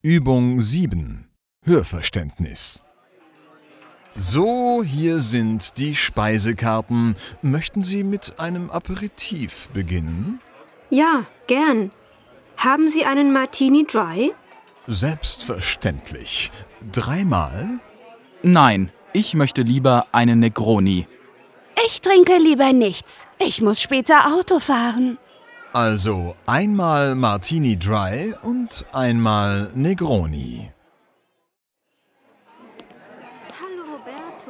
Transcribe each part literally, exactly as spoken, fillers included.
Übung sieben. Hörverständnis. So, hier sind die Speisekarten. Möchten Sie mit einem Aperitif beginnen? Ja, gern. Haben Sie einen Martini Dry? Selbstverständlich. Dreimal? Nein, ich möchte lieber einen Negroni. Ich trinke lieber nichts. Ich muss später Auto fahren. Also einmal Martini Dry und einmal Negroni. Hallo Roberto.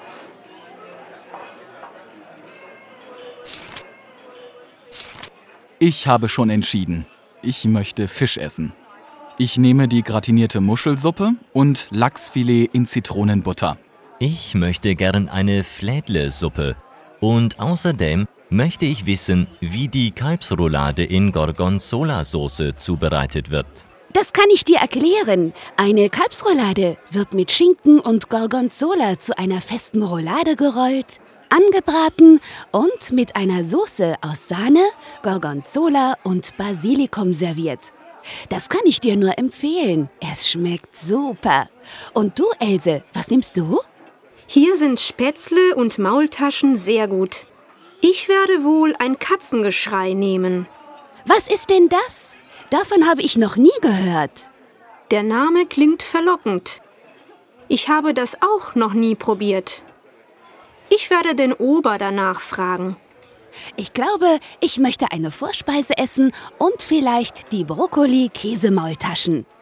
Ich habe schon entschieden. Ich möchte Fisch essen. Ich nehme die gratinierte Muschelsuppe und Lachsfilet in Zitronenbutter. Ich möchte gern eine Flädle-Suppe. Und außerdem möchte ich wissen, wie die Kalbsroulade in Gorgonzola-Soße zubereitet wird. Das kann ich dir erklären. Eine Kalbsroulade wird mit Schinken und Gorgonzola zu einer festen Roulade gerollt, angebraten und mit einer Soße aus Sahne, Gorgonzola und Basilikum serviert. Das kann ich dir nur empfehlen. Es schmeckt super. Und du, Else, was nimmst du? Hier sind Spätzle und Maultaschen sehr gut. Ich werde wohl ein Katzengeschrei nehmen. Was ist denn das? Davon habe ich noch nie gehört. Der Name klingt verlockend. Ich habe das auch noch nie probiert. Ich werde den Ober danach fragen. Ich glaube, ich möchte eine Vorspeise essen und vielleicht die Brokkoli-Käsemaultaschen.